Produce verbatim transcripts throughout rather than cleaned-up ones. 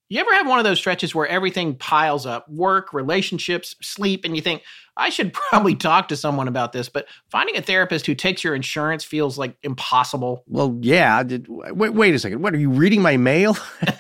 You ever have one of those stretches where everything piles up, work, relationships, sleep, and you think, I should probably talk to someone about this, but finding a therapist who takes your insurance feels like impossible? Well, yeah. Did, wait, wait a second. What, are you reading my mail?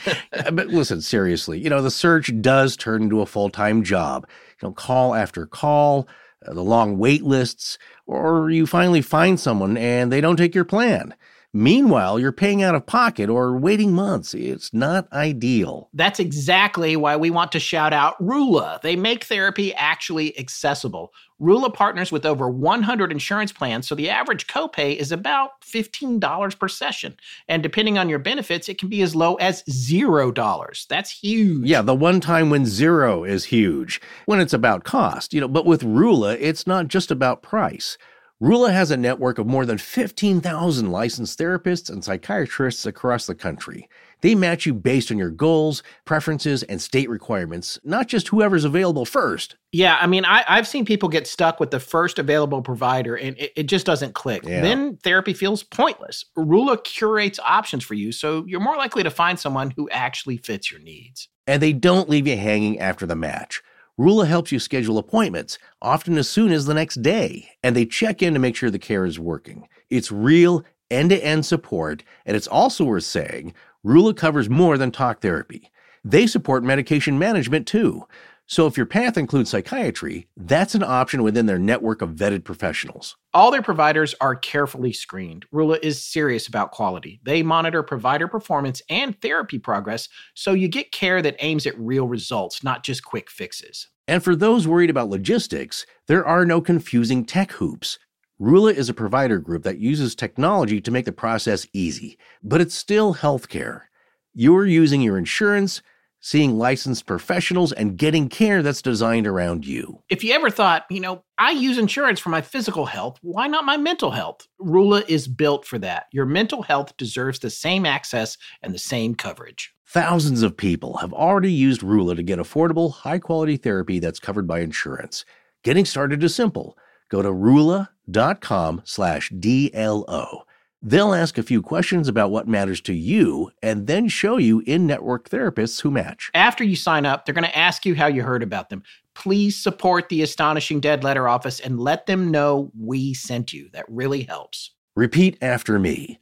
But listen, seriously, you know, the search does turn into a full-time job. You know, call after call, uh, the long wait lists, or you finally find someone and they don't take your plan. Meanwhile, you're paying out of pocket or waiting months. It's not ideal. That's exactly why we want to shout out Rula. They make therapy actually accessible. Rula partners with over one hundred insurance plans, so the average copay is about fifteen dollars per session. And depending on your benefits, it can be as low as zero dollars. That's huge. Yeah, the one time when zero is huge, when it's about cost. You know, but with Rula, it's not just about price. Rula has a network of more than fifteen thousand licensed therapists and psychiatrists across the country. They match you based on your goals, preferences, and state requirements, not just whoever's available first. Yeah, I mean, I, I've seen people get stuck with the first available provider, and it, it just doesn't click. Yeah. Then therapy feels pointless. Rula curates options for you, so you're more likely to find someone who actually fits your needs. And they don't leave you hanging after the match. Rula helps you schedule appointments, often as soon as the next day, and they check in to make sure the care is working. It's real, end-to-end support, and it's also worth saying, Rula covers more than talk therapy. They support medication management, too. So if your path includes psychiatry, that's an option within their network of vetted professionals. All their providers are carefully screened. Rula is serious about quality. They monitor provider performance and therapy progress, so you get care that aims at real results, not just quick fixes. And for those worried about logistics, there are no confusing tech hoops. Rula is a provider group that uses technology to make the process easy, but it's still healthcare. You're using your insurance, seeing licensed professionals, and getting care that's designed around you. If you ever thought, you know, I use insurance for my physical health, why not my mental health? Rula is built for that. Your mental health deserves the same access and the same coverage. Thousands of people have already used Rula to get affordable, high-quality therapy that's covered by insurance. Getting started is simple. Go to rula.com slash DLO. They'll ask a few questions about what matters to you and then show you in-network therapists who match. After you sign up, they're going to ask you how you heard about them. Please support the Astonishing Dead Letter Office and let them know we sent you. That really helps. Repeat after me.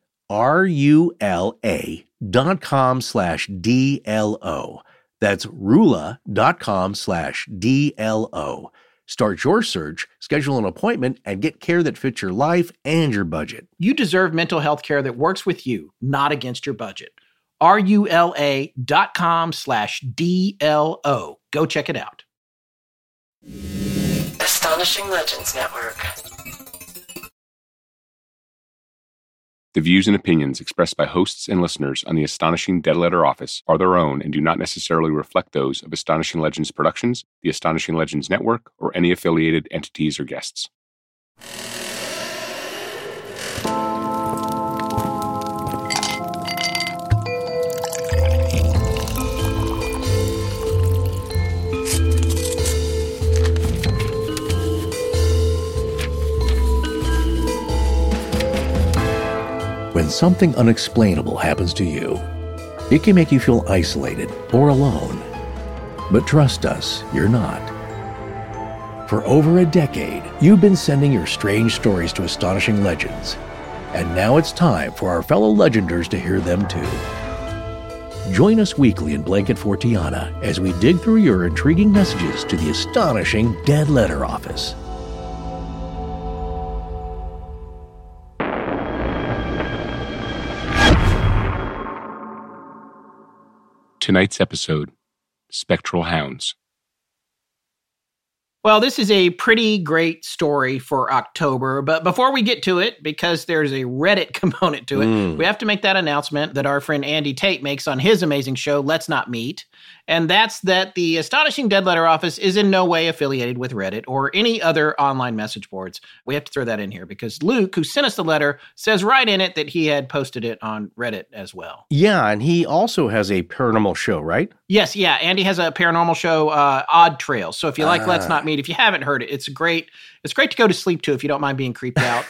R-U-L-A dot com slash D-L-O. That's rula.com slash D-L-O. Start your search, schedule an appointment, and get care that fits your life and your budget. You deserve mental health care that works with you, not against your budget. R-U-L-A dot com slash D-L-O. Go check it out. Astonishing Legends Network. The views and opinions expressed by hosts and listeners on the Astonishing Dead Letter Office are their own and do not necessarily reflect those of Astonishing Legends Productions, the Astonishing Legends Network, or any affiliated entities or guests. When something unexplainable happens to you, it can make you feel isolated or alone. But trust us, you're not. For over a decade, you've been sending your strange stories to Astonishing Legends, and now it's time for our fellow Legenders to hear them too. Join us weekly in Blanket Fortiana as we dig through your intriguing messages to the Astonishing Dead Letter Office. Tonight's episode, Spectral Hounds. Well, this is a pretty great story for October, but before we get to it, because there's a Reddit component to it, Mm. we have to make that announcement that our friend Andy Tate makes on his amazing show, Let's Not Meet. And that's that the Astonishing Dead Letter Office is in no way affiliated with Reddit or any other online message boards. We have to throw that in here because Luke, who sent us the letter, says right in it that he had posted it on Reddit as well. Yeah, and he also has a paranormal show, right? Yes, yeah. Andy has a paranormal show, uh, Odd Trails. So if you like Ah. Let's Not Meet, if you haven't heard it, it's great. It's great to go to sleep to if you don't mind being creeped out.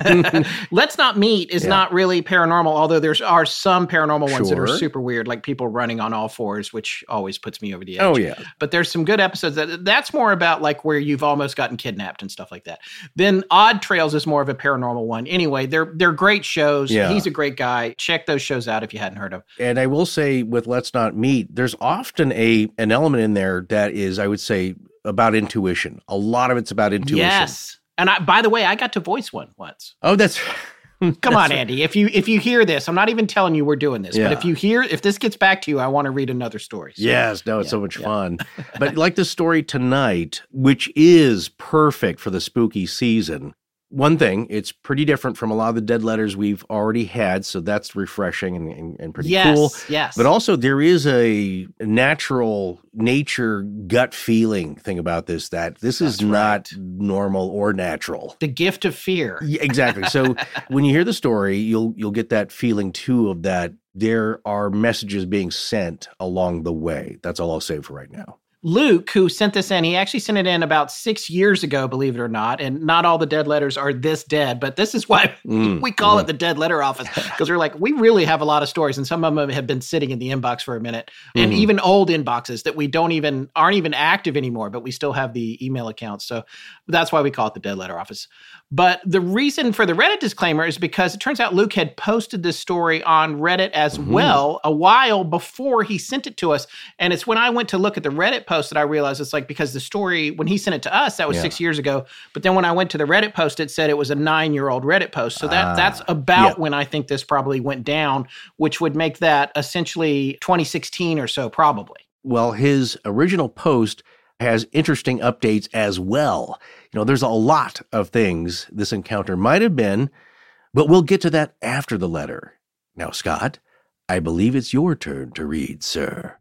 Let's Not Meet is Yeah. not really paranormal, although there are some paranormal ones that are Sure. super weird, like people running on all fours, which always puts me over the edge. Oh, yeah. But there's some good episodes. That That's more about like where you've almost gotten kidnapped and stuff like that. Then Odd Trails is more of a paranormal one. Anyway, they're they're great shows. Yeah. He's a great guy. Check those shows out if you hadn't heard of. And I will say with Let's Not Meet, there's often a an element in there that is, I would say, about intuition. A lot of it's about intuition. Yes. And I, by the way, I got to voice one once. Oh, that's... Come on, Andy. If you if you hear this, I'm not even telling you we're doing this, Yeah. but if you hear, if this gets back to you, I want to read another story. So, Yes, no, it's yeah, so much yeah. fun. But like the story tonight, which is perfect for the spooky season. One thing, it's pretty different from a lot of the dead letters we've already had, so that's refreshing and, and, and pretty yes, cool. yes. But also there is a natural nature gut feeling thing about this, that this is That's not right. normal or natural. The gift of fear. Yeah, exactly. So when you hear the story, you'll you'll get that feeling too of that there are messages being sent along the way. That's all I'll say for right now. Luke, who sent this in, he actually sent it in about six years ago, believe it or not. And not all the dead letters are this dead, but this is why Mm, we call mm. it the Dead Letter Office. Because we're like, we really have a lot of stories, and some of them have been sitting in the inbox for a minute. And Mhm. even old inboxes that we don't even, aren't even active anymore, but we still have the email accounts. So that's why we call it the Dead Letter Office. But the reason for the Reddit disclaimer is because it turns out Luke had posted this story on Reddit as Mhm. well a while before he sent it to us. And it's when I went to look at the Reddit post that I realized it's like, because the story, when he sent it to us, that was Yeah. six years ago. But then when I went to the Reddit post, it said it was a nine-year-old Reddit post. So that Ah, that's about yeah. when I think this probably went down, which would make that essentially twenty sixteen or so, probably. Well, his original post has interesting updates as well. You know, there's a lot of things this encounter might have been, but we'll get to that after the letter. Now, Scott, I believe it's your turn to read, sir.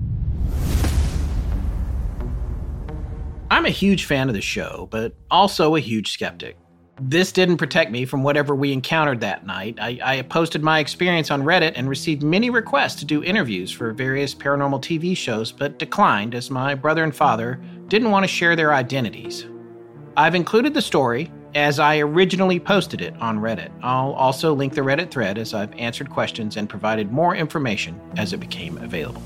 I'm a huge fan of the show, but also a huge skeptic. This didn't protect me from whatever we encountered that night. I, I posted my experience on Reddit and received many requests to do interviews for various paranormal T V shows, but declined as my brother and father didn't want to share their identities. I've included the story as I originally posted it on Reddit. I'll also link the Reddit thread as I've answered questions and provided more information as it became available.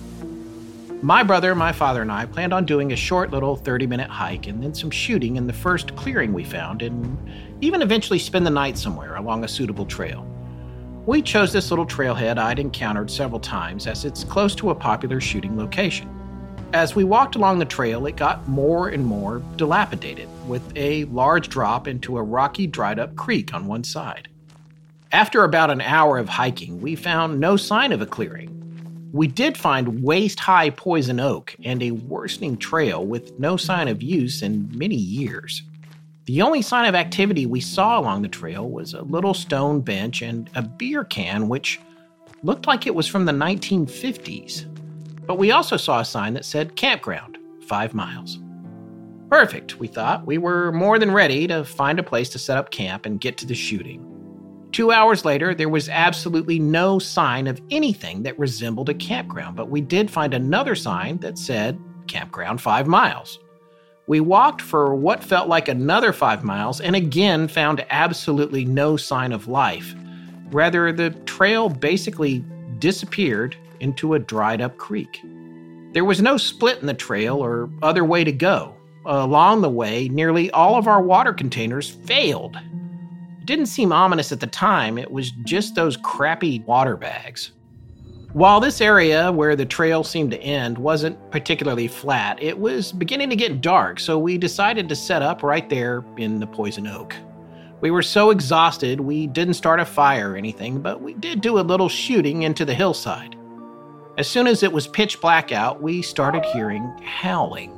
My brother, my father, and I planned on doing a short little thirty-minute hike and then some shooting in the first clearing we found, and even eventually spend the night somewhere along a suitable trail. We chose this little trailhead I'd encountered several times as it's close to a popular shooting location. As we walked along the trail, it got more and more dilapidated, with a large drop into a rocky, dried-up creek on one side. After about an hour of hiking, we found no sign of a clearing. We did find waist-high poison oak and a worsening trail with no sign of use in many years. The only sign of activity we saw along the trail was a little stone bench and a beer can, which looked like it was from the nineteen fifties. But we also saw a sign that said campground, five miles. Perfect, we thought. We were more than ready to find a place to set up camp and get to the shooting. Two hours later, there was absolutely no sign of anything that resembled a campground, but we did find another sign that said campground five miles. We walked for what felt like another five miles and again found absolutely no sign of life. Rather, the trail basically disappeared into a dried up creek. There was no split in the trail or other way to go. Along the way, nearly all of our water containers failed. It didn't seem ominous at the time, it was just those crappy water bags. While this area where the trail seemed to end wasn't particularly flat, it was beginning to get dark, so we decided to set up right there in the poison oak. We were so exhausted we didn't start a fire or anything, but we did do a little shooting into the hillside. As soon as it was pitch black out, we started hearing howling.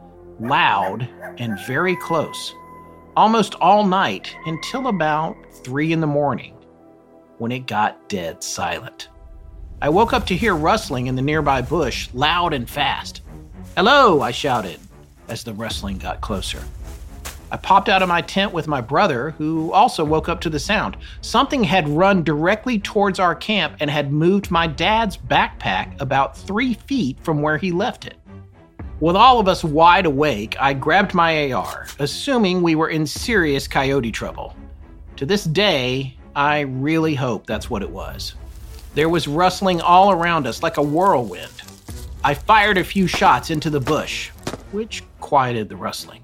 Loud and very close. Almost all night until about three in the morning, when it got dead silent. I woke up to hear rustling in the nearby bush, loud and fast. "Hello," I shouted as the rustling got closer. I popped out of my tent with my brother, who also woke up to the sound. Something had run directly towards our camp and had moved my dad's backpack about three feet from where he left it. With all of us wide awake, I grabbed my A R, assuming we were in serious coyote trouble. To this day, I really hope that's what it was. There was rustling all around us like a whirlwind. I fired a few shots into the bush, which quieted the rustling.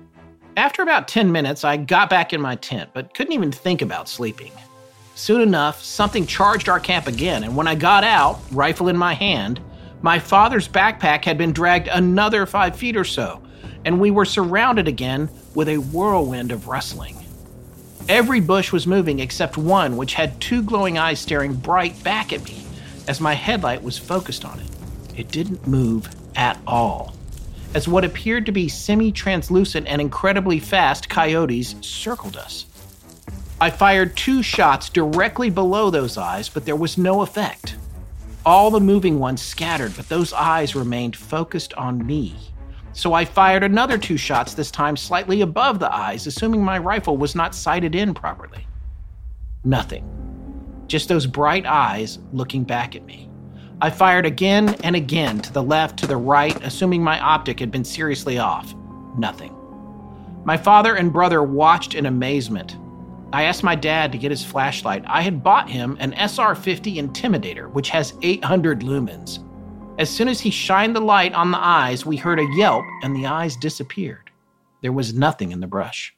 After about ten minutes, I got back in my tent, but couldn't even think about sleeping. Soon enough, something charged our camp again, and when I got out, rifle in my hand, my father's backpack had been dragged another five feet or so, and we were surrounded again with a whirlwind of rustling. Every bush was moving except one, which had two glowing eyes staring bright back at me as my headlight was focused on it. It didn't move at all, as what appeared to be semi-translucent and incredibly fast coyotes circled us. I fired two shots directly below those eyes, but there was no effect. All the moving ones scattered, but those eyes remained focused on me. So I fired another two shots, this time slightly above the eyes, assuming my rifle was not sighted in properly. Nothing. Just those bright eyes looking back at me. I fired again and again, to the left, to the right, assuming my optic had been seriously off. Nothing. My father and brother watched in amazement. I asked my dad to get his flashlight. I had bought him an S R fifty Intimidator, which has eight hundred lumens. As soon as he shined the light on the eyes, we heard a yelp and the eyes disappeared. There was nothing in the brush.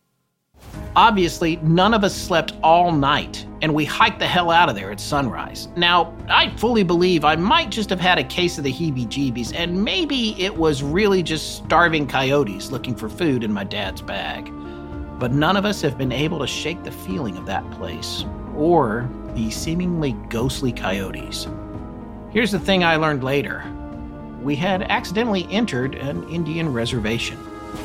Obviously, none of us slept all night, and we hiked the hell out of there at sunrise. Now, I fully believe I might just have had a case of the heebie-jeebies, and maybe it was really just starving coyotes looking for food in my dad's bag. But none of us have been able to shake the feeling of that place, or the seemingly ghostly coyotes. Here's the thing I learned later. We had accidentally entered an Indian reservation.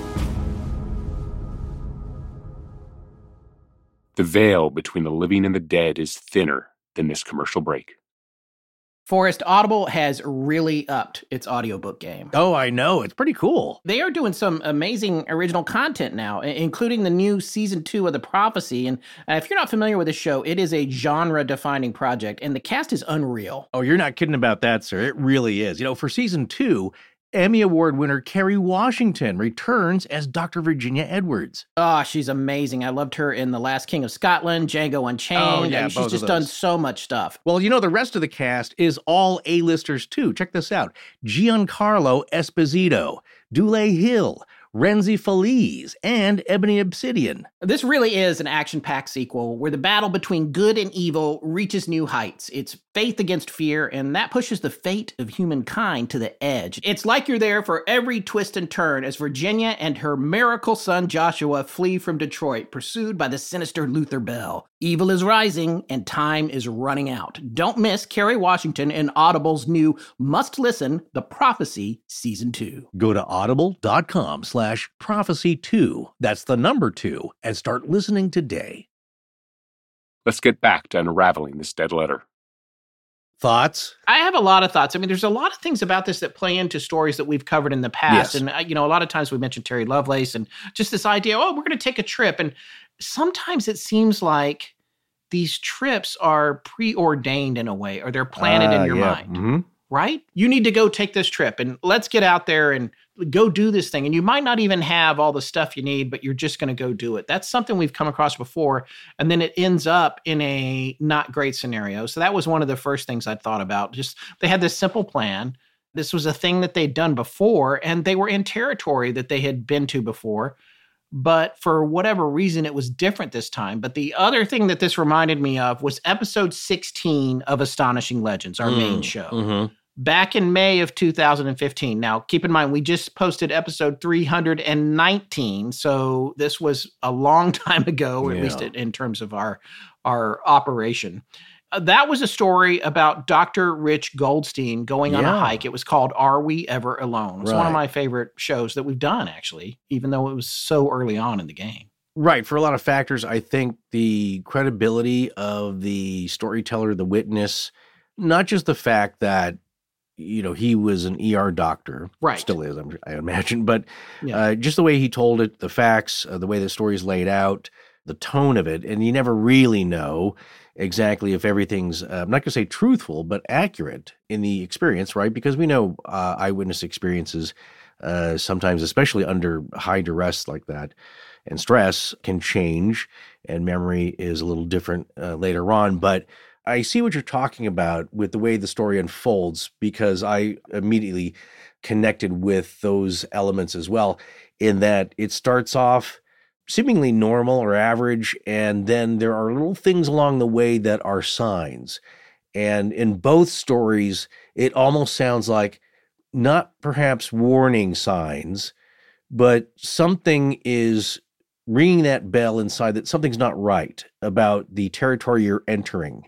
The veil between the living and the dead is thinner than this commercial break. Forrest, Audible has really upped its audiobook game. Oh, I know. It's pretty cool. They are doing some amazing original content now, including the new season two of The Prophecy. And uh, if you're not familiar with the show, it is a genre-defining project, and the cast is unreal. Oh, you're not kidding about that, sir. It really is. You know, for season two, Emmy Award winner Kerry Washington returns as Doctor Virginia Edwards. Oh, she's amazing. I loved her in The Last King of Scotland, Django Unchained. Oh, yeah, and she's just done so much stuff. Well, you know, the rest of the cast is all A-listers, too. Check this out. Giancarlo Esposito, Dule Hill, Renzi Feliz, and Ebony Obsidian. This really is an action-packed sequel where the battle between good and evil reaches new heights. It's faith against fear, and that pushes the fate of humankind to the edge. It's like you're there for every twist and turn as Virginia and her miracle son Joshua flee from Detroit, pursued by the sinister Luther Bell. Evil is rising, and time is running out. Don't miss Kerry Washington and Audible's new must-listen, The Prophecy Season two. Go to audible.com slash prophecy two. That's the number two, and start listening today. Let's get back to unraveling this dead letter. Thoughts? I have a lot of thoughts. I mean, there's a lot of things about this that play into stories that we've covered in the past. Yes. And, uh, you know, a lot of times we mentioned Terry Lovelace and just this idea, oh, we're going to take a trip. And sometimes it seems like these trips are preordained in a way, or they're planted uh, in your yeah. mind, Mm-hmm. right? You need to go take this trip and let's get out there and go do this thing. And you might not even have all the stuff you need, but you're just going to go do it. That's something we've come across before. And then it ends up in a not great scenario. So that was one of the first things I thought about. Just they had this simple plan. This was a thing that they'd done before, and they were in territory that they had been to before. But for whatever reason, it was different this time. But the other thing that this reminded me of was episode sixteen of Astonishing Legends, our mm, main show. Mm-hmm. Back in May of two thousand fifteen. Now, keep in mind, we just posted episode three hundred nineteen, so this was a long time ago, or yeah. at least in terms of our, our operation. Uh, that was a story about Doctor Rich Goldstein going on yeah. a hike. It was called Are We Ever Alone? It's right. one of my favorite shows that we've done, actually, even though it was so early on in the game. Right. For a lot of factors, I think the credibility of the storyteller, the witness, not just the fact that, you know, he was an E R doctor, right? Still is, I'm, I imagine, but yeah. uh, just the way he told it, the facts, uh, the way the story is laid out, the tone of it, and you never really know exactly if everything's, uh, I'm not going to say truthful, but accurate in the experience, right? Because we know uh, eyewitness experiences uh, sometimes, especially under high duress like that and stress, can change, and memory is a little different uh, later on, but I see what you're talking about with the way the story unfolds, because I immediately connected with those elements as well, in that it starts off seemingly normal or average, and then there are little things along the way that are signs. And in both stories, it almost sounds like not perhaps warning signs, but something is ringing that bell inside that something's not right about the territory you're entering,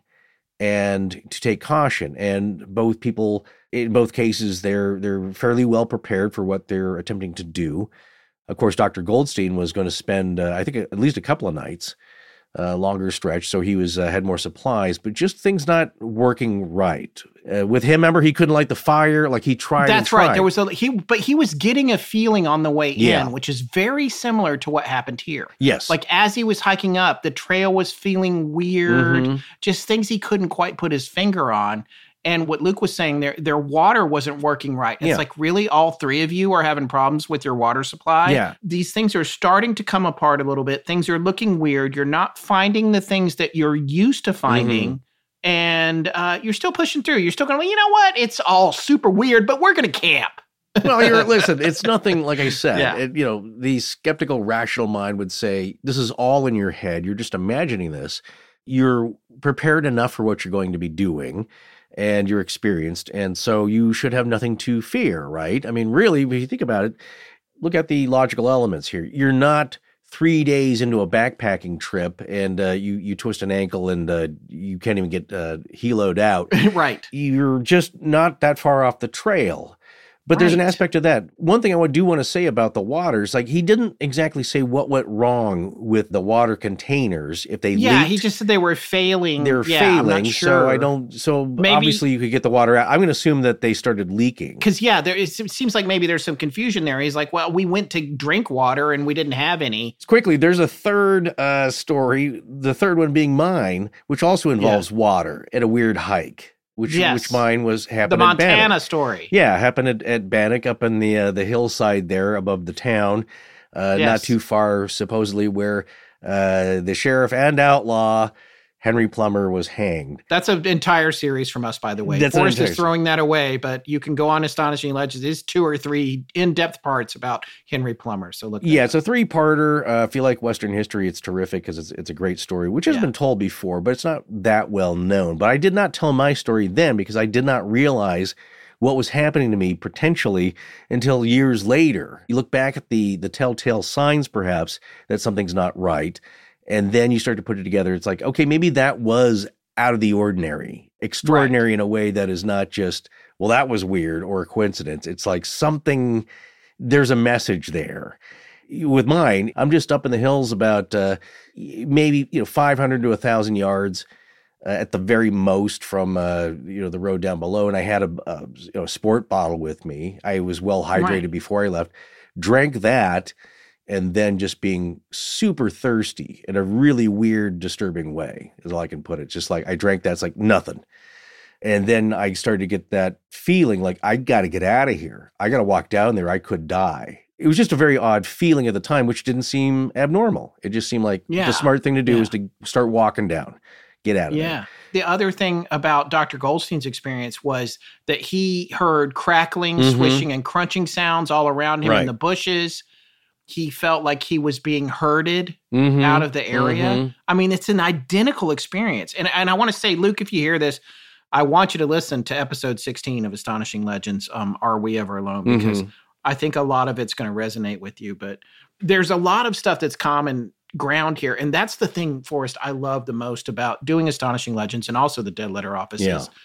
and to take caution. And both people, in both cases, they're they're fairly well prepared for what they're attempting to do. Of course, Doctor Goldstein was going to spend, uh, I think, at least a couple of nights, uh, longer stretch, so he was uh, had more supplies, but just things not working right. Uh, with him, remember, he couldn't light the fire, like he tried That's and tried. right. There was a, he, but he was getting a feeling on the way Yeah. in, which is very similar to what happened here. Yes. Like as he was hiking up, the trail was feeling weird, Mhm. just things he couldn't quite put his finger on. And what Luke was saying, their their water wasn't working right. It's Yeah. like, really, all three of you are having problems with your water supply? Yeah. These things are starting to come apart a little bit. Things are looking weird. You're not finding the things that you're used to finding. Mm-hmm. And uh, you're still pushing through. You're still going, you know what? It's all super weird, but we're going to camp. Well, you're, listen, it's nothing, like I said, Yeah. it, you know, the skeptical, rational mind would say, this is all in your head. You're just imagining this. You're prepared enough for what you're going to be doing, and you're experienced, and so you should have nothing to fear, right? I mean, really, if you think about it, look at the logical elements here. You're not three days into a backpacking trip, and uh, you you twist an ankle, and uh, you can't even get uh, heloed out. Right. You're just not that far off the trail. But there's an Right. aspect of that. One thing I would do want to say about the waters, like he didn't exactly say what went wrong with the water containers if they Yeah, leaked. he just said they were failing. They're yeah, failing, I'm not sure. so I don't. So Maybe- obviously you could get the water out. I'm going to assume that they started leaking. Because, yeah, there is, it seems like maybe there's some confusion there. He's like, well, we went to drink water and we didn't have any. Quickly, there's a third uh, story. The third one being mine, which also involves water and a weird hike. Which Yes. which mine was The happened at Bannock. Montana story. Yeah, happened at, at Bannock up in the uh, the hillside there above the town, uh, Yes. not too far supposedly where uh, the sheriff and outlaw Henry Plummer was hanged. That's an entire series from us, by the way. That's an Forrest entire is throwing that away, but you can go on Astonishing Legends. There's two or three in-depth parts about Henry Plummer. So look. that Yeah, up. it's a three-parter. Uh, if you like Western history, it's terrific because it's it's a great story, which has Yeah. been told before, but it's not that well known. But I did not tell my story then because I did not realize what was happening to me potentially until years later. You look back at the the telltale signs, perhaps, that something's not right, and then you start to put it together. It's like, okay, maybe that was out of the ordinary, extraordinary in a way that is not just, well, that was weird or a coincidence. It's like something, there's a message there. With mine, I'm just up in the hills about uh, maybe, you know, five hundred to one thousand yards uh, at the very most from, uh, you know, the road down below. And I had a, a you know, sport bottle with me. I was well hydrated Right. before I left, drank that, and then just being super thirsty in a really weird, disturbing way is all I can put it. Just like I drank that, it's like nothing. And then I started to get that feeling like I got to get out of here. I got to walk down there. I could die. It was just a very odd feeling at the time, which didn't seem abnormal. It just seemed like Yeah. the smart thing to do Yeah. is to start walking down, get out of there. Yeah. The other thing about Doctor Goldstein's experience was that he heard crackling, Mhm. swishing, and crunching sounds all around him Right. in the bushes. He felt like he was being herded Mhm. out of the area. Mhm. I mean, it's an identical experience. And, and I want to say, Luke, if you hear this, I want you to listen to episode sixteen of Astonishing Legends, um, Are We Ever Alone? Because Mhm. I think a lot of it's going to resonate with you. But there's a lot of stuff that's common ground here. And that's the thing, Forrest, I love the most about doing Astonishing Legends and also the Dead Letter Office Yeah. is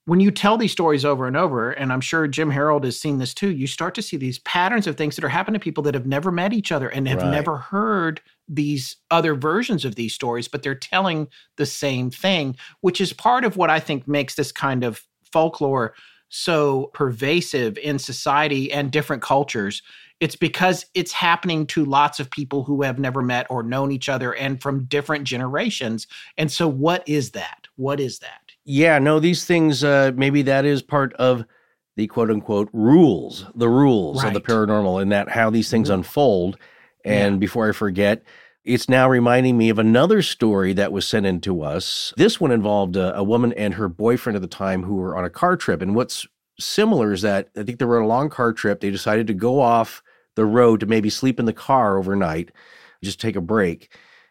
when you tell these stories over and over, and I'm sure Jim Harold has seen this too, you start to see these patterns of things that are happening to people that have never met each other and have Right. never heard these other versions of these stories, but they're telling the same thing, which is part of what I think makes this kind of folklore so pervasive in society and different cultures. It's because it's happening to lots of people who have never met or known each other and from different generations. And so what is that? What is that? Yeah, no, these things, uh, maybe that is part of the quote unquote rules, the rules of the Right. paranormal, and that how these things Mhm. unfold. And Yeah. before I forget, it's now reminding me of another story that was sent in to us. This one involved a, a woman and her boyfriend at the time who were on a car trip. And what's similar is that I think they were on a long car trip. They decided to go off the road to maybe sleep in the car overnight, just take a break.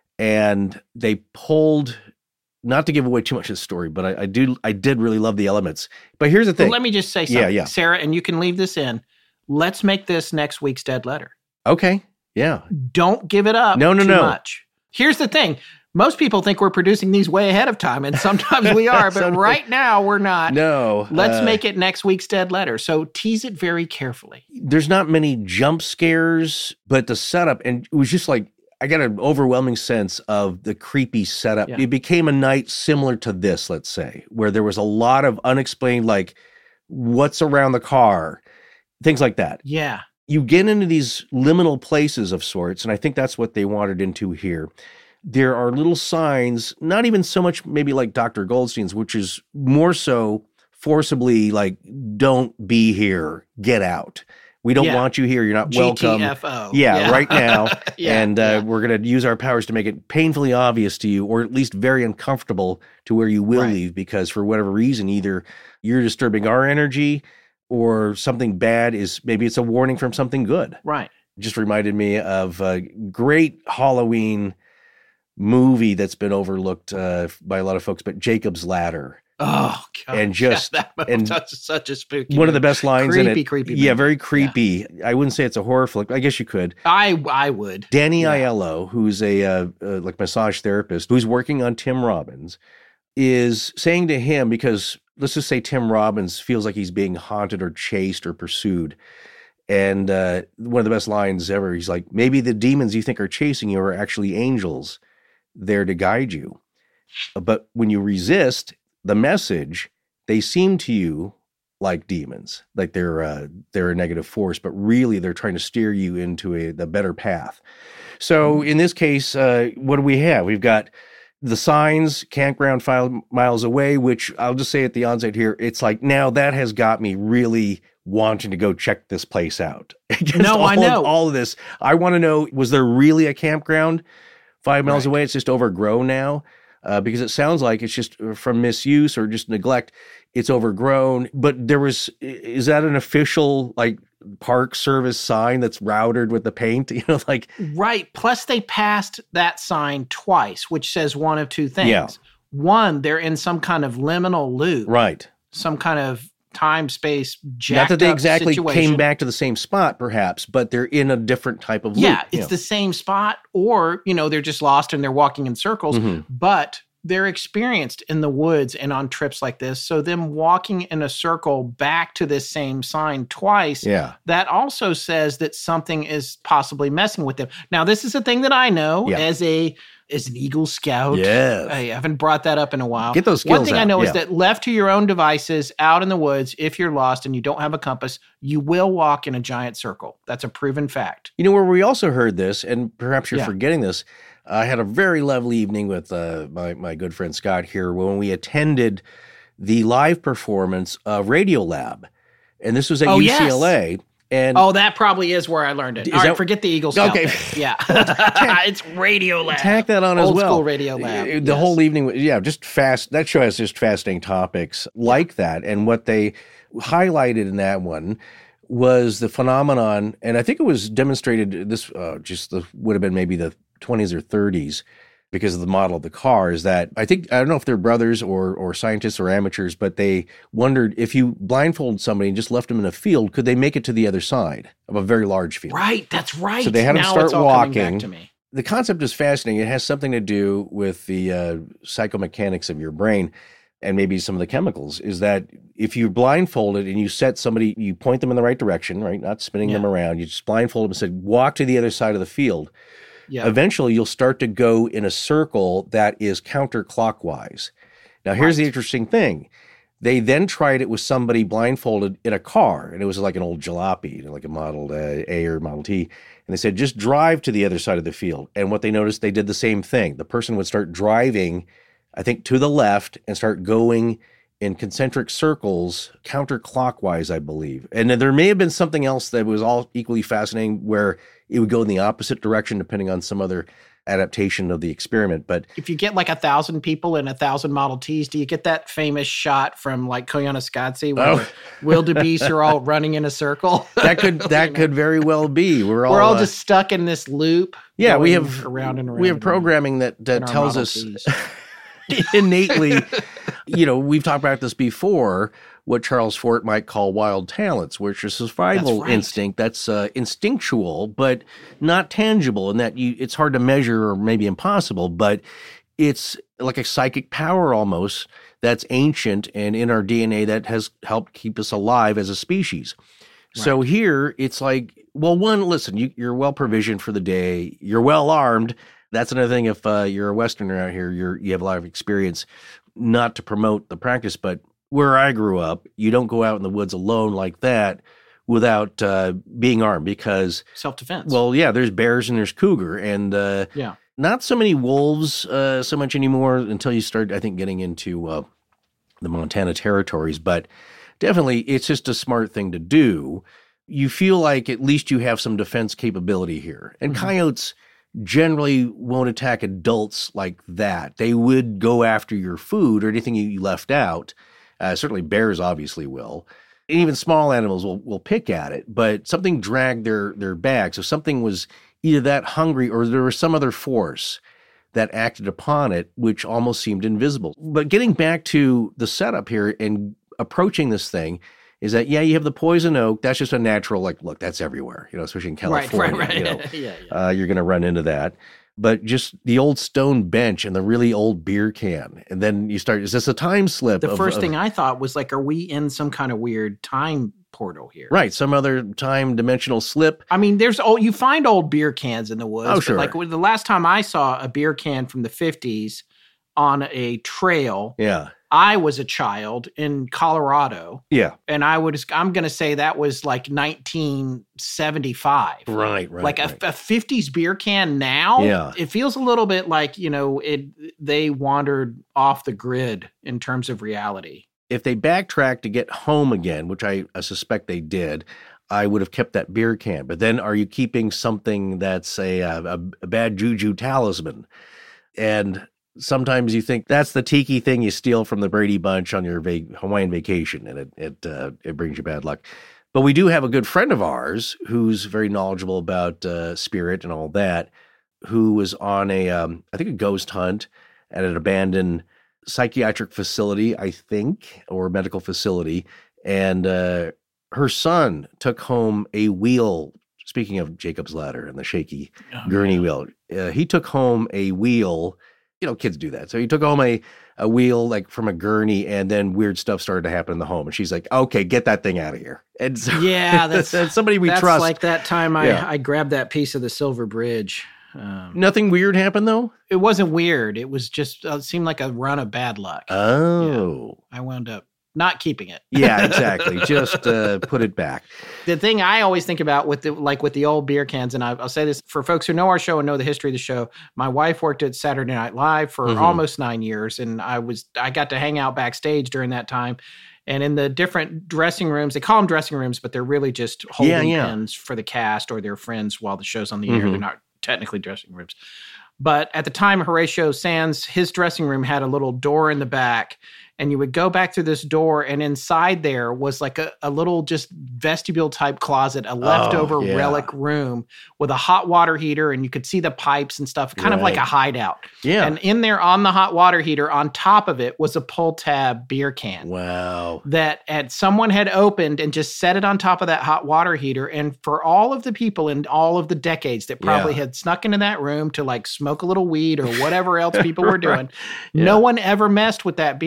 And they pulled, not to give away too much of the story, but I, I do, I did really love the elements. But here's the thing. Well, let me just say something, Yeah, yeah. Sarah, and you can leave this in. Let's make this next week's Dead Letter. Okay. Yeah. Don't give it up No, no, too no. much. Here's the thing. Most people think we're producing these way ahead of time, and sometimes we are, but Sometimes- right now we're not. No. Let's uh, make it next week's Dead Letter. So tease it very carefully. There's not many jump scares, but the setup, and it was just like, I got an overwhelming sense of the creepy setup. Yeah. It became a night similar to this, let's say, where there was a lot of unexplained, like, what's around the car, things like that. Yeah. You get into these liminal places of sorts, and I think that's what they wanted into here. There are little signs, not even so much maybe like Doctor Goldstein's, which is more so forcibly like, don't be here, get out. We don't Yeah. want you here. You're not welcome. G T F O. Yeah, right now. Yeah, and uh, yeah. we're going to use our powers to make it painfully obvious to you, or at least very uncomfortable to where you will Right. leave, because for whatever reason, either you're disturbing our energy or something bad is, maybe it's a warning from something good. Right. Just reminded me of a great Halloween movie that's been overlooked uh, by a lot of folks, but Jacob's Ladder. Oh, God. And just- yeah, that and that's such a spooky One of the movie. best lines in Creepy, it. creepy Yeah, movie. very creepy. I wouldn't say it's a horror flick. I guess you could. I I would. Danny Yeah. Aiello, who's a uh, uh, like massage therapist, who's working on Tim Robbins, is saying to him, because let's just say Tim Robbins feels like he's being haunted or chased or pursued. And uh, one of the best lines ever, he's like, maybe the demons you think are chasing you are actually angels there to guide you. But when you resist the message, they seem to you like demons, like they're uh, they're a negative force, but really they're trying to steer you into a the better path. So in this case, uh, what do we have? We've got the signs, campground five miles away, which I'll just say at the onset here, it's like, now that has got me really wanting to go check this place out. Against No, all I of- know. all of this. I want to know, was there really a campground five miles Right. away? It's just overgrown now. Uh, because it sounds like it's just from misuse or just neglect. It's overgrown. But there was, is that an official like Park Service sign that's routed with the paint? You know, like, Right. Plus, they passed that sign twice, which says one of two things. Yeah. One, they're in some kind of liminal loop, right. some kind of time space Not jacked that they up exactly situation. came back to the same spot, perhaps, but they're in a different type of loop. Yeah, it's you know. the same spot, or you know, they're just lost and they're walking in circles. Mhm. But they're experienced in the woods and on trips like this. So them walking in a circle back to this same sign twice, Yeah. that also says that something is possibly messing with them. Now, this is a thing that I know Yeah. as a as an Eagle Scout. Yes. I haven't brought that up in a while. Get those One skills thing I out, know yeah. is that left to your own devices out in the woods, if you're lost and you don't have a compass, you will walk in a giant circle. That's a proven fact. You know, where we also heard this, and perhaps you're Yeah. forgetting this, I had a very lovely evening with uh, my, my good friend Scott here when we attended the live performance of Radiolab. And this was at Oh, U C L A. yes. And Oh, that probably is where I learned it. Is All right, that- forget the Eagle Scout Okay. thing. Yeah. It's Radio Lab. tack that on as Old well. school Radio Lab. Uh, The yes. whole evening, was- yeah, just fast. That show has just fascinating topics like that. And what they highlighted in that one was the phenomenon, and I think it was demonstrated, this uh, just the, would have been maybe the twenties or thirties, because of the model of the car, is that I think, I don't know if they're brothers or or scientists or amateurs, but they wondered if you blindfolded somebody and just left them in a field, could they make it to the other side of a very large field? Right, that's right. So they had 'em now start it's all coming walking. back to me. The concept is fascinating. It has something to do with the uh, psychomechanics of your brain. and maybe some of the chemicals, is that if you're blindfolded and you set somebody, you point them in the right direction, right? Not spinning Yeah. them around. You just blindfold them and said, walk to the other side of the field. Yeah. Eventually, you'll start to go in a circle that is counterclockwise. Now, here's Right. the interesting thing. They then tried it with somebody blindfolded in a car, and it was like an old jalopy, you know, like a Model uh, A or Model T. And they said, just drive to the other side of the field. And what they noticed, they did the same thing. The person would start driving, I think, to the left and start going in concentric circles, counterclockwise, I believe. And then there may have been something else that was all equally fascinating where it would go in the opposite direction depending on some other adaptation of the experiment. But If you get like a thousand people in a thousand Model Ts, do you get that famous shot from like Koyaanisqatsi where Oh. the wildebeest are all running in a circle? that could that could very well be. We're all, We're all uh, just stuck in this loop. yeah. We going have around and around. we have and around programming that in that our tells Model us Ts. innately, you know, we've talked about this before, what Charles Fort might call wild talents, which is survival That's right. instinct that's uh, instinctual, but not tangible, and that you it's hard to measure or maybe impossible, but it's like a psychic power almost that's ancient and in our D N A that has helped keep us alive as a species. So here it's like, well, one, listen, you, you're well provisioned for the day. You're well armed. That's another thing. If uh, you're a Westerner out here, you're you have a lot of experience. Not to promote the practice, but where I grew up, you don't go out in the woods alone like that without uh, being armed because, Self-defense. well, yeah, there's bears and there's cougar, and uh, yeah. not so many wolves uh, so much anymore until you start, I think, getting into uh, the Montana territories. But definitely, it's just a smart thing to do. You feel like at least you have some defense capability here. And Mhm. coyotes generally won't attack adults like that. They would go after your food or anything you left out. Uh, certainly bears obviously will. And even small animals will, will pick at it. But something dragged their, their bag. So something was either that hungry or there was some other force that acted upon it, which almost seemed invisible. But getting back to the setup here and approaching this thing is that, yeah, you have the poison oak. That's just a natural, like, look, that's everywhere, you know, especially in California. Right, right, right. You know, yeah, yeah. uh, you're going to run into that. But just the old stone bench and the really old beer can. And then you start, is this a time slip? The of- first of- thing I thought was like, are we in some kind of weird time portal here? Right, some other time dimensional slip. I mean, there's old, you find old beer cans in the woods. Oh, but sure. like the last time I saw a beer can from the fifties on a trail, Yeah, I was a child in Colorado, yeah, and I would, I'm going to say that was like nineteen seventy-five. right, right. Like right. a, a fifties beer can now, Yeah. it feels a little bit like, you know, it they wandered off the grid in terms of reality. If they backtrack to get home again, which I, I suspect they did, I would have kept that beer can. But then are you keeping something that's a, a, a bad juju talisman? And sometimes you think that's the tiki thing you steal from the Brady Bunch on your va- Hawaiian vacation, and it it, uh, it brings you bad luck. But we do have a good friend of ours who's very knowledgeable about uh, spirit and all that, who was on a, um, I think, a ghost hunt at an abandoned psychiatric facility, I think, or medical facility. And uh, her son took home a wheel. Speaking of Jacob's Ladder and the shaky gurney wheel, uh, he took home a wheel. You know, kids do that. So he took home a, a wheel like from a gurney, and then weird stuff started to happen in the home. And she's like, okay, get that thing out of here. And so, Yeah, that's and somebody we that's trust. like that time I, Yeah. I grabbed that piece of the Silver Bridge. Um, Nothing weird happened though? it wasn't weird. It was just uh, it seemed like a run of bad luck. Oh. I wound up not keeping it. Yeah, exactly. Just uh, put it back. The thing I always think about with the like with the old beer cans, and I, I'll say this for folks who know our show and know the history of the show. My wife worked at Saturday Night Live for Mhm. almost nine years, and I was I got to hang out backstage during that time. And in the different dressing rooms, they call them dressing rooms, but they're really just holding yeah. pens for the cast or their friends while the show's on the air. Mhm. They're not technically dressing rooms. But at the time, Horatio Sands, his dressing room had a little door in the back, and you would go back through this door, and inside there was like a, a little just vestibule type closet, a leftover yeah. relic room with a hot water heater, and you could see the pipes and stuff, kind of like Right. a hideout. Yeah. And in there on the hot water heater, on top of it was a pull tab beer can Wow. that had someone had opened and just set it on top of that hot water heater. And for all of the people in all of the decades that probably Yeah. had snuck into that room to like smoke a little weed or whatever else people were doing, Yeah. no one ever messed with that beer can.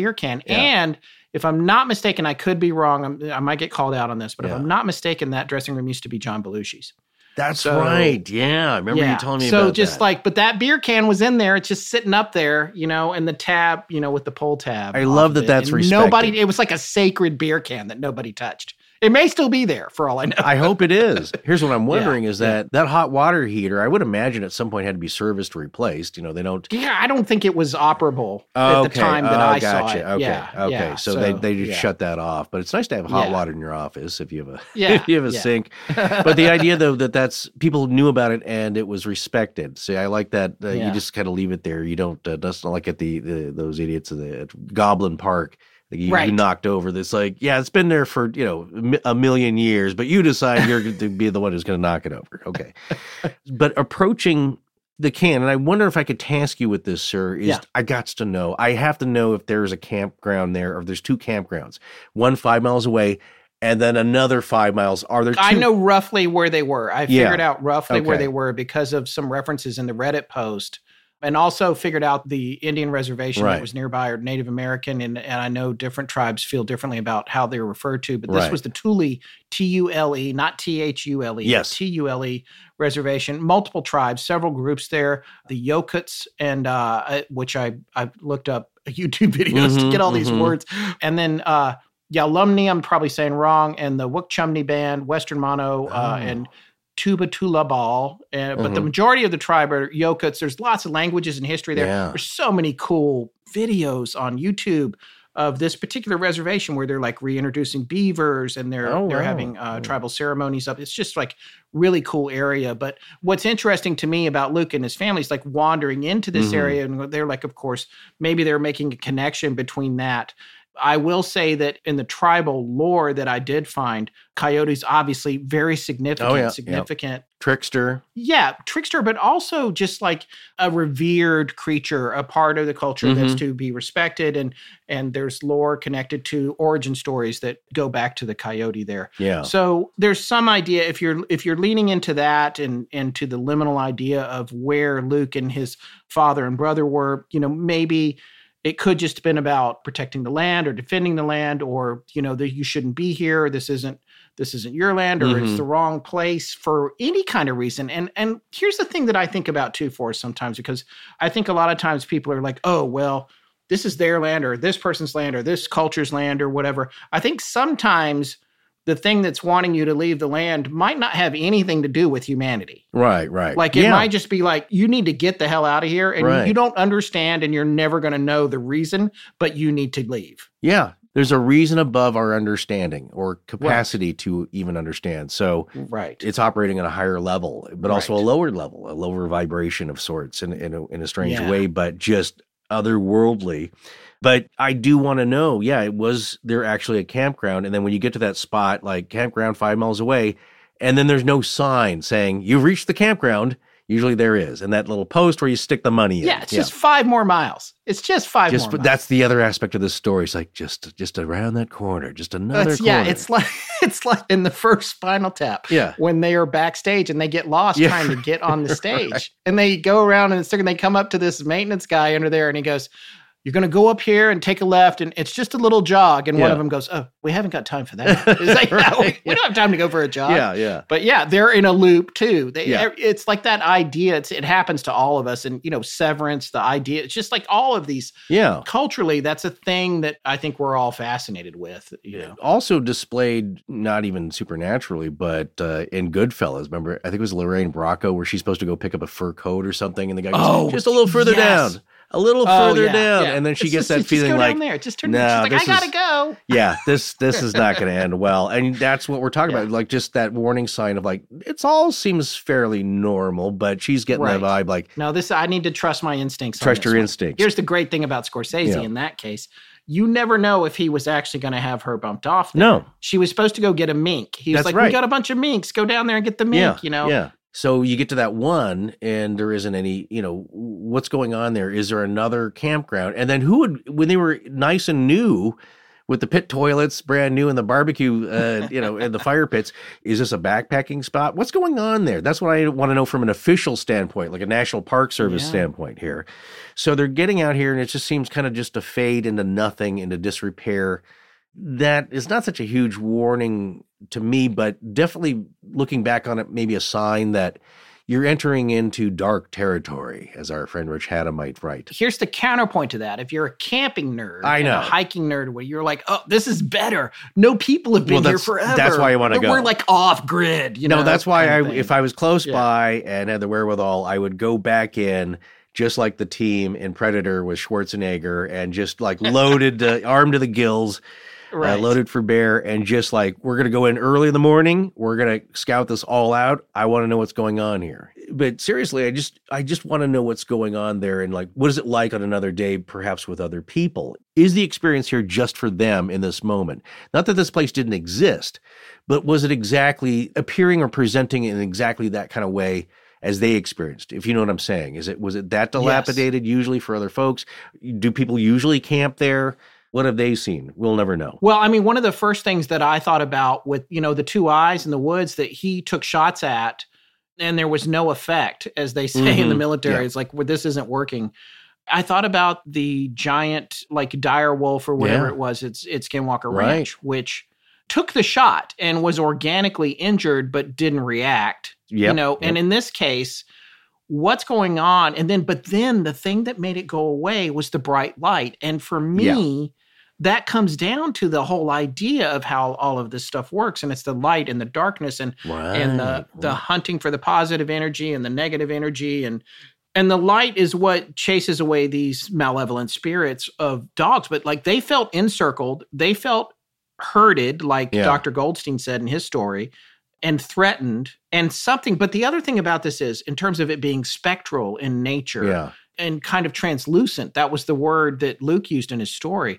Yeah. And if I'm not mistaken, I could be wrong. I'm, I might get called out on this, but Yeah. if I'm not mistaken, that dressing room used to be John Belushi's. That's So- right. Yeah. I remember Yeah. you telling me so about just that. like, but that beer can was in there. It's just sitting up there, you know, and the tab, you know, with the pull tab. I off love of that it. that's And respected. Nobody, it was like a sacred beer can that nobody touched. It may still be there for all I know. I hope it is. Here's what I'm wondering Yeah, is that that hot water heater, I would imagine at some point had to be serviced or replaced. You know, they don't. Yeah, I don't think it was operable Oh, at the time that oh, I gotcha. saw it. Okay. Yeah, Okay. yeah. So, they, they just yeah. shut that off. But it's nice to have hot Yeah. water in your office if you have a Yeah, if you have a yeah. sink. But the idea though that that's people knew about it and it was respected. See, I like that. Uh, Yeah. You just kind of leave it there. You don't. Uh, that's not like at the, the those idiots at the at Goblin Park. that You, Right. you knocked over this, like, yeah, it's been there for, you know, a mi- a million years, but you decide you're going to be the one who's going to knock it over. Okay. But approaching the can, and I wonder if I could task you with this, sir, is Yeah. I got to know, I have to know if there's a campground there or if there's two campgrounds, one five miles away and then another five miles. Are there two? I know roughly where they were. I Yeah. figured out roughly where Okay. they were because of some references in the Reddit post. And also figured out the Indian reservation Right. that was nearby or Native American. And, and I know different tribes feel differently about how they're referred to. But this Right. was the Thule, T U L E, not T H U L E, Yes. T U L E reservation. Multiple tribes, several groups there. The Yokuts, and uh, I- which I, I looked up YouTube videos to Mhm, get all these mhm. words. And then uh, Yalumni, I'm probably saying wrong, and the Wukchumni Band, Western Mono, uh, Oh. and Tuba Tula Ball, uh, but the Mhm. majority of the tribe are Yokuts. There's lots of languages and history there. Yeah. There's so many cool videos on YouTube of this particular reservation where they're like reintroducing beavers and they're Oh, they're wow. having uh, Oh. tribal ceremonies up. It's just like really cool area. But what's interesting to me about Luke and his family is like wandering into this Mhm. area, and they're like, of course, maybe they're making a connection between that. I will say that in the tribal lore that I did find, coyotes obviously very significant, Oh, yeah, yeah. significant. Trickster. Yeah, trickster, but also just like a revered creature, a part of the culture that's Mhm. to be respected, and and there's lore connected to origin stories that go back to the coyote there. Yeah. So there's some idea if you're if you're leaning into that and and to the liminal idea of where Luke and his father and brother were, you know, maybe it could just have been about protecting the land or defending the land, or you know that you shouldn't be here. This isn't this isn't your land, or it's Mhm. the wrong place for any kind of reason. And and here's the thing that I think about too, for sometimes, because I think a lot of times people are like, oh well, this is their land or this person's land or this culture's land or whatever. I think sometimes the thing that's wanting you to leave the land might not have anything to do with humanity. Right, right. Like it Yeah. might just be like, you need to get the hell out of here, and Right. you don't understand and you're never going to know the reason, but you need to leave. Yeah. There's a reason above our understanding or capacity to even understand. So Right. it's operating at a higher level, but also a Right. lower level, a lower vibration of sorts in, in, a, in a strange Yeah. way, but just otherworldly. But I do want to know, yeah, it was there actually a campground. And then when you get to that spot, like campground five miles away, and then there's no sign saying you've reached the campground, usually there is. And that little post where you stick the money in. Yeah, it's just five more miles. It's just five just more but miles. that's the other aspect of this story. It's like just just around that corner, just another That's- corner. yeah, it's like it's like in the first Spinal Tap. Yeah. When they are backstage and they get lost Yeah. trying to get on the stage. Right. And they go around and it's- they come up to this maintenance guy under there and he goes, you're going to go up here and take a left, and it's just a little jog. And one Yeah. of them goes, oh, we haven't got time for that. It's like, no, we, Right. we don't have time to go for a jog. yeah, yeah. But yeah, they're in a loop too. They, Yeah. It's like that idea. It's, it happens to all of us. And, you know, Severance, the idea, it's just like all of these Yeah. culturally, that's a thing that I think we're all fascinated with, you know. Also displayed, not even supernaturally, but uh, in Goodfellas. Remember, I think it was Lorraine Bracco where she's supposed to go pick up a fur coat or something, and the guy goes, Oh, just a little further yes. down, a little Oh, further yeah, down, yeah. and then she It's gets just- that just go feeling down like, there. Just turn, no, she's like, this I gotta is- go. yeah, this this is not going to end well, and that's what we're talking Yeah. about. Like just that warning sign of like, it's all seems fairly normal, but she's getting Right. the vibe like, No, this I need to trust my instincts. on trust this your one. instincts. Here's the great thing about Scorsese Yeah. in that case. You never know if he was actually going to have her bumped off there. No. She was supposed to go get a mink. He was That's like, right. we got a bunch of minks. Go down there and get the mink, yeah, you know? Yeah. So you get to that one and there isn't any, you know, what's going on there? Is there another campground? And then who would, when they were nice and new, with the pit toilets brand new and the barbecue, uh, you know, and the fire pits. Is this a backpacking spot? What's going on there? That's what I want to know from an official standpoint, like a National Park Service yeah. standpoint here. So they're getting out here, and it just seems kind of just to fade into nothing, into disrepair. That is not such a huge warning to me, but definitely looking back on it, maybe a sign that you're entering into dark territory, as our friend Rich Hatta might write. Here's the counterpoint to that. If you're a camping nerd, I know. and a hiking nerd, where you're like, oh, this is better. No people have been well, here forever. That's why I want to go. We're like off grid. You no, know, that's why I, thing. if I was close yeah. by and had the wherewithal, I would go back in just like the team in Predator with Schwarzenegger and just like loaded, uh, armed to the gills. Right. Uh, loaded for bear, and just like, we're going to go in early in the morning. We're going to scout this all out. I want to know what's going on here. But seriously, I just I just want to know what's going on there, and like, what is it like on another day, perhaps with other people? Is the experience here just for them in this moment? Not that this place didn't exist, but was it exactly appearing or presenting in exactly that kind of way as they experienced, if you know what I'm saying? Is it was it that dilapidated yes. usually for other folks? Do people usually camp there? What have they seen? We'll never know. Well, I mean, one of the first things that I thought about with, you know, the two eyes in the woods that he took shots at, and there was no effect, as they say mm-hmm. in the military. Yeah. It's like, well, this isn't working. I thought about the giant, like, dire wolf or whatever yeah. it was, it's, it's Skinwalker right. Ranch, which took the shot and was organically injured but didn't react. Yep. You know, yep. and in this case, what's going on? And then, but then the thing that made it go away was the bright light. And for me, yeah. that comes down to the whole idea of how all of this stuff works. And it's the light and the darkness and, right. and the, the right. hunting for the positive energy and the negative energy. And, and the light is what chases away these malevolent spirits of dogs. But like, they felt encircled, they felt herded, like yeah. Doctor Goldstein said in his story, and threatened and something. But the other thing about this is, in terms of it being spectral in nature yeah. and kind of translucent, that was the word that Luke used in his story.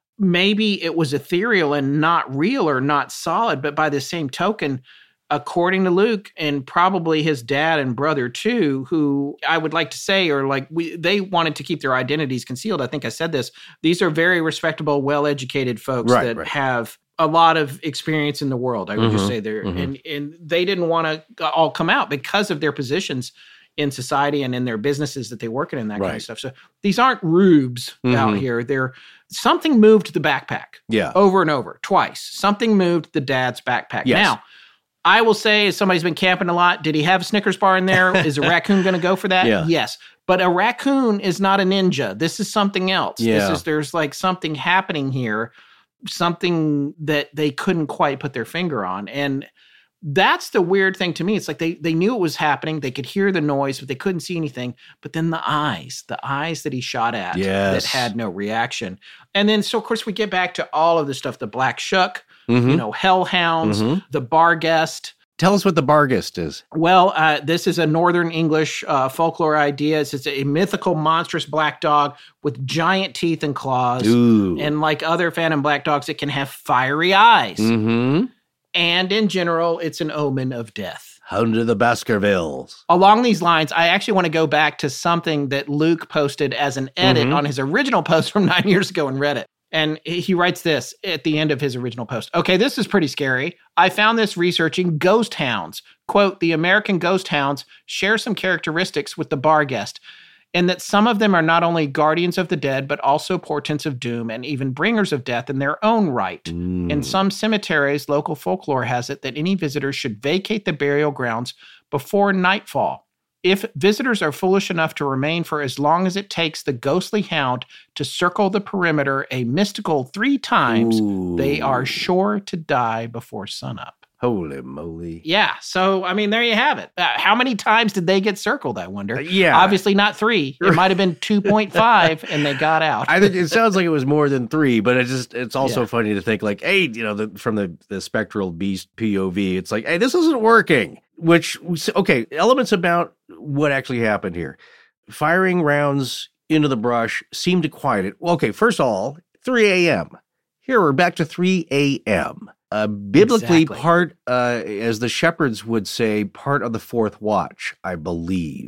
Maybe it was ethereal and not real or not solid, but by the same token, according to Luke and probably his dad and brother too, who I would like to say are like, we, they wanted to keep their identities concealed. I think I said this. These are very respectable, well-educated folks right, that right. have a lot of experience in the world. I would mm-hmm, just say they're, mm-hmm. and, and they didn't want to all come out because of their positions in society and in their businesses that they work in and that right. kind of stuff. So these aren't rubes mm-hmm. out here. They're something moved the backpack yeah. over and over, twice. Something moved the dad's backpack. Yes. Now, I will say, as somebody's been camping a lot, did he have a Snickers bar in there? Is a raccoon going to go for that? Yeah. Yes. But a raccoon is not a ninja. This is something else. Yeah. This is, there's like something happening here, something that they couldn't quite put their finger on. And that's the weird thing to me. It's like they they knew it was happening. They could hear the noise, but they couldn't see anything. But then the eyes, the eyes that he shot at yes. that had no reaction. And then, so of course, we get back to all of the stuff, the Black Shuck, mm-hmm. you know, hellhounds, mm-hmm. the Barghest. Tell us what the Barghest is. Well, uh, this is a Northern English uh, folklore idea. It's, it's a mythical, monstrous black dog with giant teeth and claws. Ooh. And like other phantom black dogs, it can have fiery eyes. Mm-hmm. And in general, it's an omen of death. Hound of the Baskervilles. Along these lines, I actually want to go back to something that Luke posted as an edit mm-hmm. on his original post from nine years ago in Reddit. And he writes this at the end of his original post. Okay, this is pretty scary. I found this researching ghost hounds. Quote, the American ghost hounds share some characteristics with the Barghest, in that some of them are not only guardians of the dead, but also portents of doom and even bringers of death in their own right. Mm. In some cemeteries, local folklore has it that any visitors should vacate the burial grounds before nightfall. If visitors are foolish enough to remain for as long as it takes the ghostly hound to circle the perimeter a mystical three times, Ooh. They are sure to die before sunup. Holy moly. Yeah. So, I mean, there you have it. Uh, how many times did they get circled, I wonder? Uh, yeah. Obviously not three. It might have been two point five and they got out. I think it sounds like it was more than three, but it just it's also Yeah. funny to think like, hey, you know, the, from the, the spectral beast P O V, it's like, hey, this isn't working. Which, okay, elements about what actually happened here. Firing rounds into the brush seemed to quiet it. Well, okay, first of all, three a.m. Here we're back to three a.m. Uh, biblically, Exactly. part, uh, as the shepherds would say, part of the fourth watch, I believe.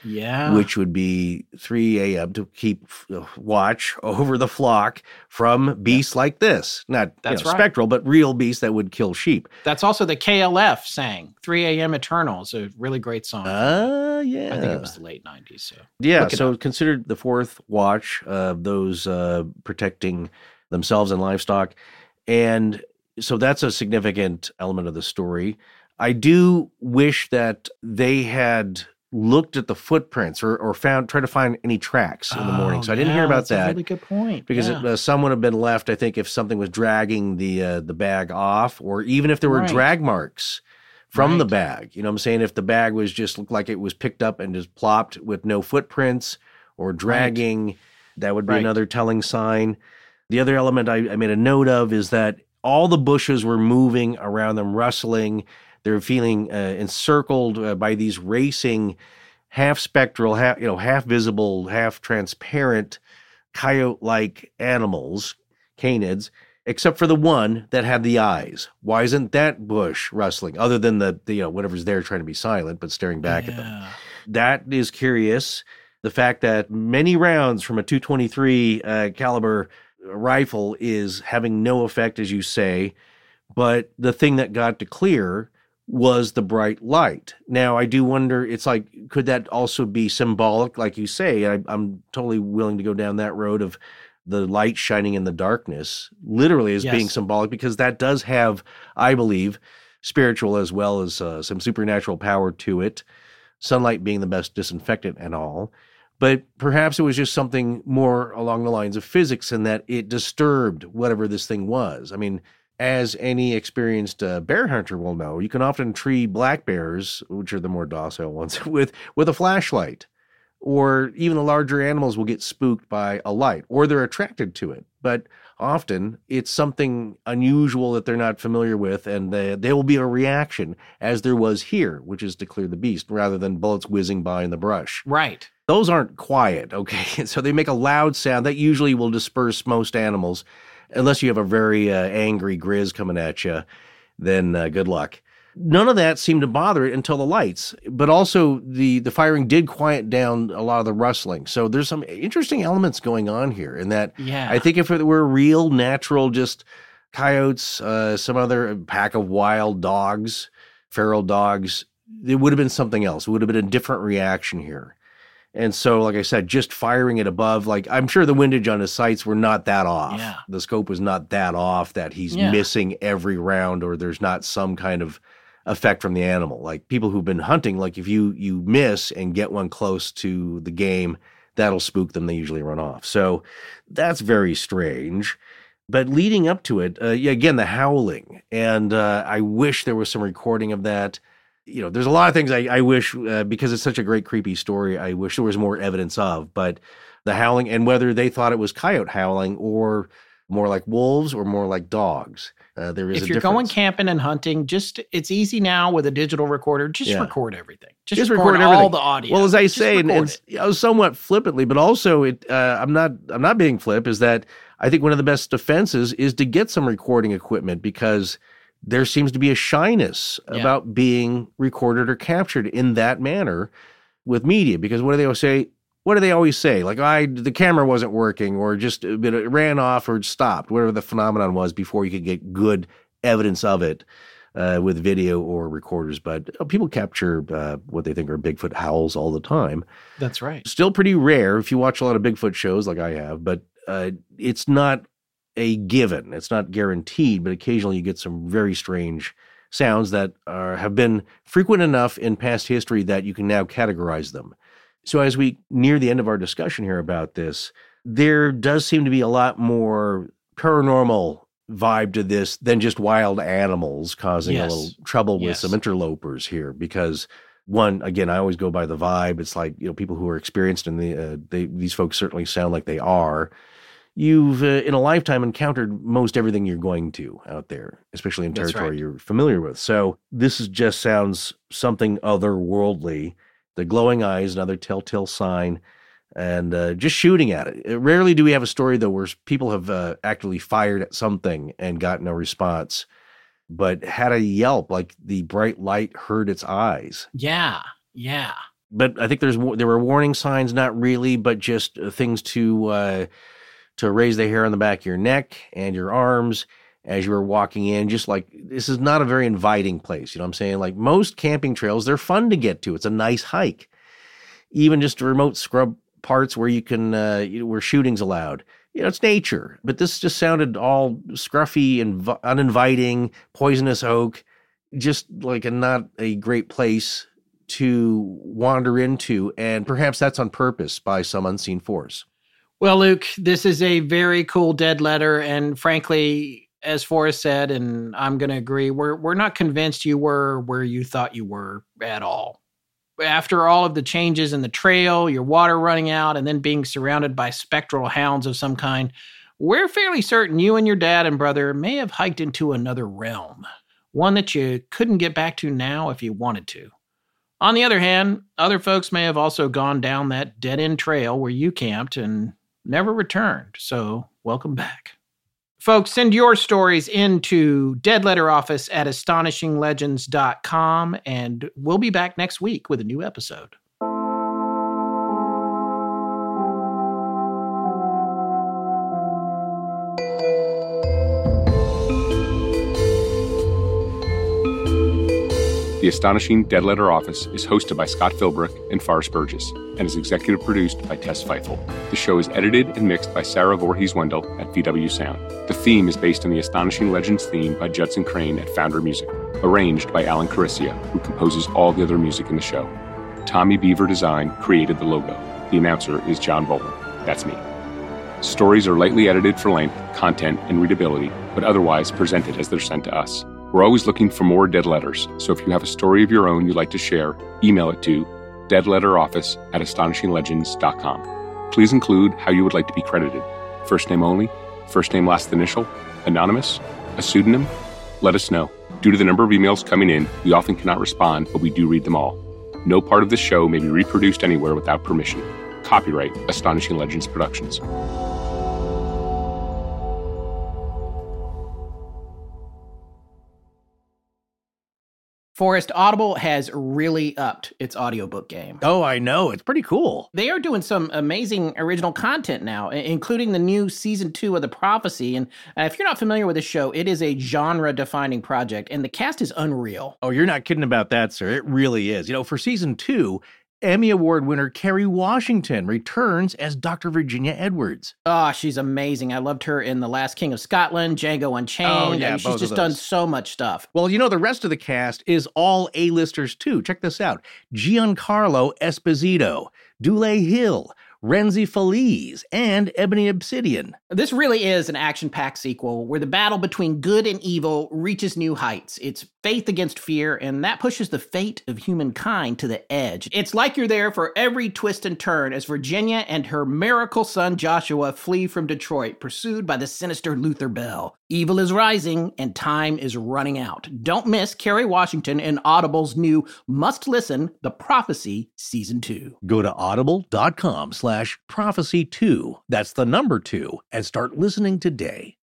Yeah. which would be three a.m. to keep watch over the flock from beasts like this. Not That's you know, right. spectral, but real beasts that would kill sheep. That's also the K L F sang three a.m. Eternal. It's a really great song. Ah, uh, yeah. I think it was the late nineties. So Yeah, Look it so up. considered the fourth watch of those uh, protecting themselves and livestock. And so that's a significant element of the story. I do wish that they had looked at the footprints or, or found, tried to find any tracks in the morning. So I didn't Oh, yeah, hear about that's that. a really good point. Because yeah. it, uh, some would have been left, I think, if something was dragging the uh, the bag off, or even if there were Right. drag marks from the Right. bag. You know what I'm saying? If the bag was just looked like it was picked up and just plopped with no footprints or dragging, that would be Right. another telling sign. The other element I, I made a note of is that all the bushes were moving around them, rustling. They're feeling uh, encircled uh, by these racing, half spectral, half you know, half visible, half transparent, coyote-like animals, canids, except for the one that had the eyes. Why isn't that bush rustling? Other than the, the you know whatever's there trying to be silent, but staring back at them. Yeah. That is curious. The fact that many rounds from a two twenty-three uh, caliber rifle is having no effect, as you say, but the thing that got to clear was the bright light. Now, I do wonder, it's like, could that also be symbolic, like you say? I, I'm totally willing to go down that road of the light shining in the darkness, literally as Yes. being symbolic, because that does have, I believe, spiritual as well as uh, some supernatural power to it. Sunlight being the best disinfectant and all. But perhaps it was just something more along the lines of physics in that it disturbed whatever this thing was. I mean, as any experienced uh, bear hunter will know, you can often tree black bears, which are the more docile ones, with, with a flashlight. Or even the larger animals will get spooked by a light, or they're attracted to it. But often it's something unusual that they're not familiar with, and they, there will be a reaction, as there was here, which is to clear the beast, rather than bullets whizzing by in the brush. Right. Those aren't quiet, okay? So they make a loud sound. That usually will disperse most animals, unless you have a very uh, angry grizz coming at you, then uh, good luck. None of that seemed to bother it until the lights, but also the, the firing did quiet down a lot of the rustling. So there's some interesting elements going on here in that Yeah. I think if it were real, natural, just coyotes, uh, some other pack of wild dogs, feral dogs, it would have been something else. It would have been a different reaction here. And so, like I said, just firing it above, like I'm sure the windage on his sights were not that off. Yeah. The scope was not that off that he's Yeah. missing every round or there's not some kind of effect from the animal. Like people who've been hunting, like if you you miss and get one close to the game, that'll spook them. They usually run off. So that's very strange. But leading up to it, uh, yeah, again, the howling. And uh, I wish there was some recording of that. You know, there's a lot of things I, I wish, uh, because it's such a great, creepy story, I wish there was more evidence of. But the howling, and whether they thought it was coyote howling or more like wolves or more like dogs, uh, there is If a you're difference. going camping and hunting, just it's easy now with a digital recorder. Just Yeah. record everything. Just, Just record, record all everything. the audio. Well, as I Just say, and, record and it. you know, somewhat flippantly, but also it, uh, I'm not, I'm not being flip. Is that I think one of the best defenses is to get some recording equipment because there seems to be a shyness Yeah. about being recorded or captured in that manner with media. Because what do they always say? What do they always say? Like, I the camera wasn't working, or just it ran off or stopped, whatever the phenomenon was before you could get good evidence of it. Uh, with video or recorders, but uh, people capture uh, what they think are Bigfoot howls all the time. That's right. Still pretty rare if you watch a lot of Bigfoot shows like I have, but uh, it's not a given. It's not guaranteed, but occasionally you get some very strange sounds that are, have been frequent enough in past history that you can now categorize them. So as we near the end of our discussion here about this, there does seem to be a lot more paranormal vibe to this than just wild animals causing Yes. a little trouble with Yes. some interlopers here. Because one, again, I always go by the vibe. It's like, you know, people who are experienced and the, uh, they, these folks certainly sound like they are. You've uh, in a lifetime encountered most everything you're going to out there, especially in That's territory right. you're familiar with. So this is just sounds something otherworldly. The glowing eyes, another telltale sign. And uh, just shooting at it. Rarely do we have a story, though, where people have uh, actually fired at something and got no response, but had a yelp like the bright light hurt its eyes. Yeah. Yeah. But I think there's there were warning signs, not really, but just things to uh, to raise the hair on the back of your neck and your arms as you were walking in. Just like, this is not a very inviting place. You know what I'm saying? Like most camping trails, they're fun to get to. It's a nice hike. Even just remote scrub parts where you can, uh, you know, where shooting's allowed. You know, it's nature. But this just sounded all scruffy and v- uninviting, poisonous oak, just like a not a great place to wander into. And perhaps that's on purpose by some unseen force. Well, Luke, this is a very cool dead letter. And frankly, as Forrest said, and I'm going to agree, we're we're not convinced you were where you thought you were at all. After all of the changes in the trail, your water running out, and then being surrounded by spectral hounds of some kind, we're fairly certain you and your dad and brother may have hiked into another realm, one that you couldn't get back to now if you wanted to. On the other hand, other folks may have also gone down that dead-end trail where you camped and never returned, so welcome back. Folks, send your stories into deadletteroffice at astonishing legends dot com, and we'll be back next week with a new episode. The Astonishing Dead Letter Office is hosted by Scott Philbrook and Forrest Burgess and is executive produced by Tess Feifel. The show is edited and mixed by Sarah Voorhees-Wendell at V W Sound. The theme is based on the Astonishing Legends theme by Judson Crane at Founder Music, arranged by Alan Caricia, who composes all the other music in the show. Tommy Beaver Design created the logo. The announcer is John Bolton. That's me. Stories are lightly edited for length, content, and readability, but otherwise presented as they're sent to us. We're always looking for more dead letters, so if you have a story of your own you'd like to share, email it to deadletteroffice at astonishing legends dot com. Please include how you would like to be credited. First name only, first name last initial, anonymous, a pseudonym. Let us know. Due to the number of emails coming in, we often cannot respond, but we do read them all. No part of this show may be reproduced anywhere without permission. Copyright Astonishing Legends Productions. Forrest, Audible has really upped its audiobook game. Oh, I know. It's pretty cool. They are doing some amazing original content now, including the new season two of The Prophecy. And if you're not familiar with the show, it is a genre-defining project, and the cast is unreal. Oh, you're not kidding about that, sir. It really is. You know, for season two, Emmy Award winner Kerry Washington returns as Doctor Virginia Edwards. Oh, she's amazing. I loved her in The Last King of Scotland, Django Unchained. Oh, yeah, and she's just done so much stuff. Well, you know, the rest of the cast is all A-listers, too. Check this out. Giancarlo Esposito, Dule Hill, Renzi Feliz, and Ebony Obsidian. This really is an action-packed sequel where the battle between good and evil reaches new heights. It's faith against fear, and that pushes the fate of humankind to the edge. It's like you're there for every twist and turn as Virginia and her miracle son Joshua flee from Detroit, pursued by the sinister Luther Bell. Evil is rising, and time is running out. Don't miss Kerry Washington and Audible's new must-listen, The Prophecy Season two. Go to audible.com slash prophecy2. That's the number two, and start listening today.